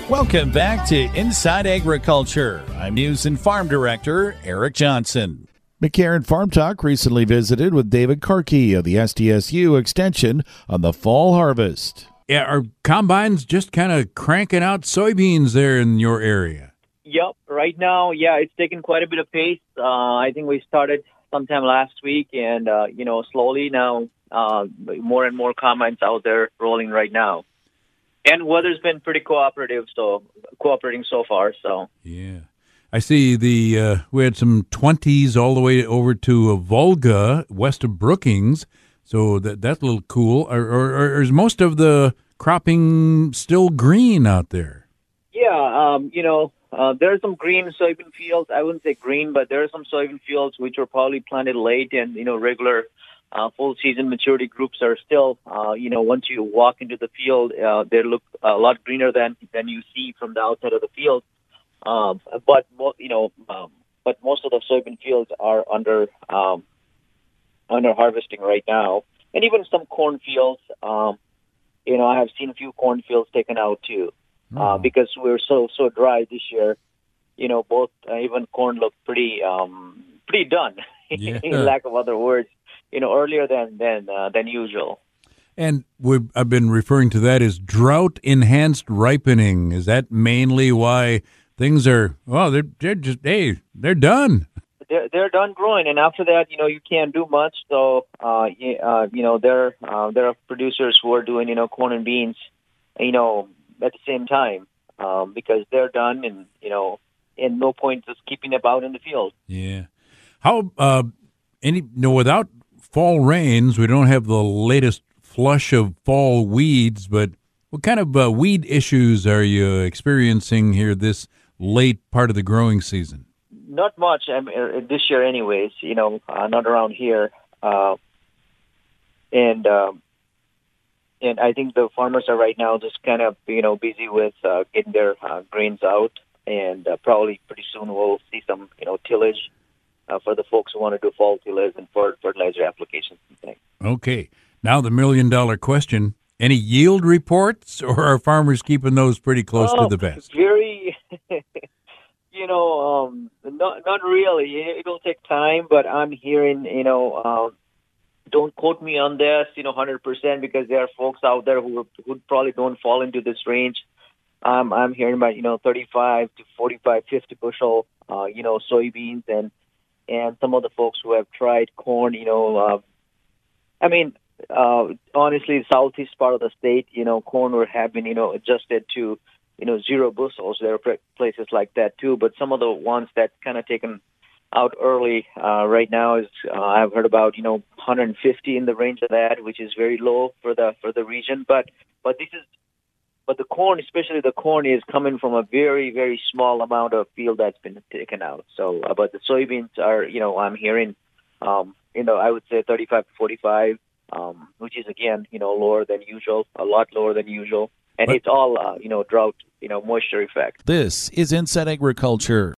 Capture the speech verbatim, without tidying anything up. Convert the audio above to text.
Welcome back to Inside Agriculture. I'm News and Farm Director Eric Johnson. McCarran Farm Talk recently visited with David Karkey of the S D S U Extension on the fall harvest. Yeah, are combines just kind of cranking out soybeans there in your area? Yep. Right now, yeah, it's taken quite a bit of pace. Uh, I think we started sometime last week, and, uh, you know, slowly now uh, more and more combines out there rolling right now. And weather's been pretty cooperative, so cooperating so far. So yeah, I see the uh, we had some twenties all the way over to uh, Volga west of Brookings, so that that's a little cool. Or, or, or is most of the cropping still green out there? Yeah, um, you know, uh, there are some green soybean fields. I wouldn't say green, but there are some soybean fields which were probably planted late, and you know, regular. Uh, full season maturity groups are still, uh, you know, once you walk into the field, uh, they look a lot greener than than you see from the outside of the field. Um, but mo- you know, um, but most of the soybean fields are under um, under harvesting right now, and even some corn fields. Um, you know, I have seen a few corn fields taken out too, uh, mm-hmm. because we're so so dry this year. You know, both uh, even corn looked pretty um, pretty done, Yeah. in lack of other words. You know, earlier than than uh, than usual. And we've, I've been referring to that as drought-enhanced ripening. Is that mainly why things are, well, they're, they're just, hey, they're done? They're, they're done growing, and after that, you know, you can't do much. So, uh, you, uh, you know, there, uh, there are producers who are doing, you know, corn and beans, you know, at the same time um, because they're done and, you know, and no point just keeping them out in the field. Yeah. How, uh, any, no, without fall rains, we don't have the latest flush of fall weeds, but what kind of uh, weed issues are you experiencing here this late part of the growing season? Not much I mean, uh, this year anyways, you know, uh, not around here. Uh, and um, and I think the farmers are right now just kind of, you know, busy with uh, getting their uh, grains out, and uh, probably pretty soon we'll see some, you know, tillage. Uh, for the folks who want to do fall tillage and for fertilizer applications and things. Okay. Now the million-dollar question, any yield reports, or are farmers keeping those pretty close oh, to the vest? Very, you know, um, not, not really. It'll take time, but I'm hearing, you know, uh, don't quote me on this, you know, one hundred percent, because there are folks out there who, who probably don't fall into this range. Um, I'm hearing about, you know, thirty-five to forty-five, fifty bushel, uh, you know, soybeans, and And some of the folks who have tried corn, you know, uh, I mean, uh, honestly, the southeast part of the state, you know, corn would have been, you know, adjusted to, you know, zero bushels. There are places like that too. But some of the ones that kind of taken out early uh, right now is uh, I've heard about, you know, one hundred fifty in the range of that, which is very low for the for the region. But but this is. But the corn, especially the corn, is coming from a very, very small amount of field that's been taken out. So, uh, but the soybeans are, you know, I'm hearing, um, you know, I would say thirty-five to forty-five, um, which is, again, you know, lower than usual, a lot lower than usual. And but, it's all, uh, you know, drought, you know, moisture effect. This is Inside Agriculture.